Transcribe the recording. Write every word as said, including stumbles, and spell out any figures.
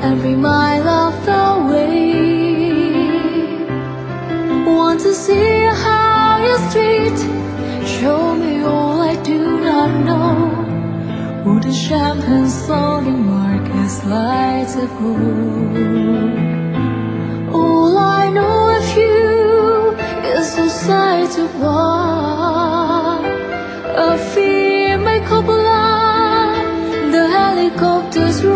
every mile of the way. Want to see how you street, show me all I do not know. Would the champagne slowly mark as lights of gold? All I know of you is the sight of one, a fear my cupola, the helicopters